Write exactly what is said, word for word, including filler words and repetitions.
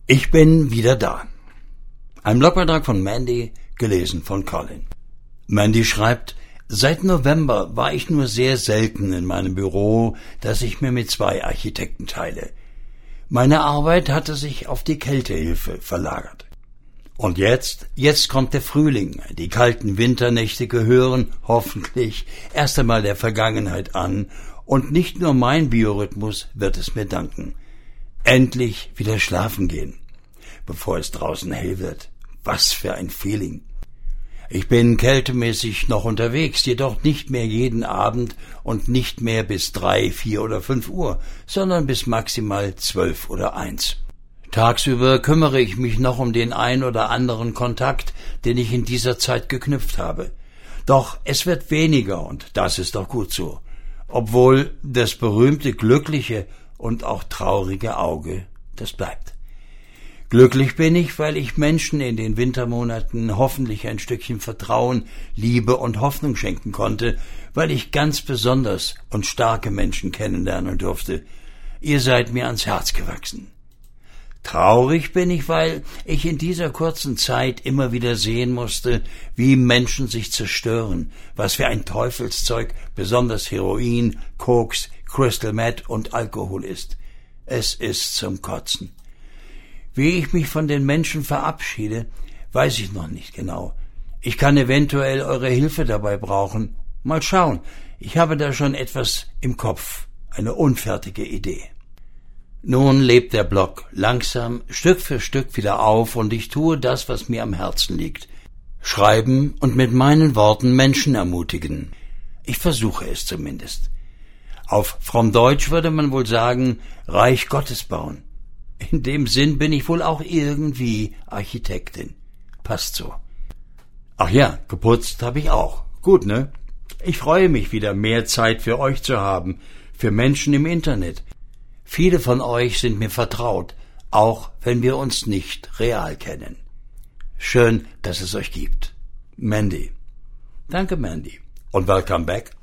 Ich bin wieder da. Ein Blogbeitrag von Mandy, gelesen von Colin. Mandy schreibt: Seit November war ich nur sehr selten in meinem Büro, das ich mir mit zwei Architekten teile. Meine Arbeit hatte sich auf die Kältehilfe verlagert. Und jetzt, jetzt kommt der Frühling. Die kalten Winternächte gehören, hoffentlich, erst einmal der Vergangenheit an, und nicht nur mein Biorhythmus wird es mir danken. Endlich wieder schlafen gehen, bevor es draußen hell wird. Was für ein Feeling. Ich bin kältemäßig noch unterwegs, jedoch nicht mehr jeden Abend und nicht mehr bis drei, vier oder fünf Uhr, sondern bis maximal zwölf oder eins. Tagsüber kümmere ich mich noch um den ein oder anderen Kontakt, den ich in dieser Zeit geknüpft habe. Doch es wird weniger, und das ist doch gut so. Obwohl das berühmte glückliche und auch traurige Auge, das bleibt. Glücklich bin ich, weil ich Menschen in den Wintermonaten hoffentlich ein Stückchen Vertrauen, Liebe und Hoffnung schenken konnte, weil ich ganz besonders und starke Menschen kennenlernen durfte. Ihr seid mir ans Herz gewachsen. Traurig bin ich, weil ich in dieser kurzen Zeit immer wieder sehen musste, wie Menschen sich zerstören, was für ein Teufelszeug besonders Heroin, Koks, Crystal Meth und Alkohol ist. Es ist zum Kotzen. Wie ich mich von den Menschen verabschiede, weiß ich noch nicht genau. Ich kann eventuell eure Hilfe dabei brauchen. Mal schauen, ich habe da schon etwas im Kopf, eine unfertige Idee. Nun lebt der Blog langsam, Stück für Stück wieder auf, und ich tue das, was mir am Herzen liegt. Schreiben und mit meinen Worten Menschen ermutigen. Ich versuche es zumindest. Auf fromm Deutsch würde man wohl sagen, Reich Gottes bauen. In dem Sinn bin ich wohl auch irgendwie Architektin. Passt so. Ach ja, geputzt habe ich auch. Gut, ne? Ich freue mich wieder, mehr Zeit für euch zu haben, für Menschen im Internet. Viele von euch sind mir vertraut, auch wenn wir uns nicht real kennen. Schön, dass es euch gibt. Mandy. Danke, Mandy. Und welcome back.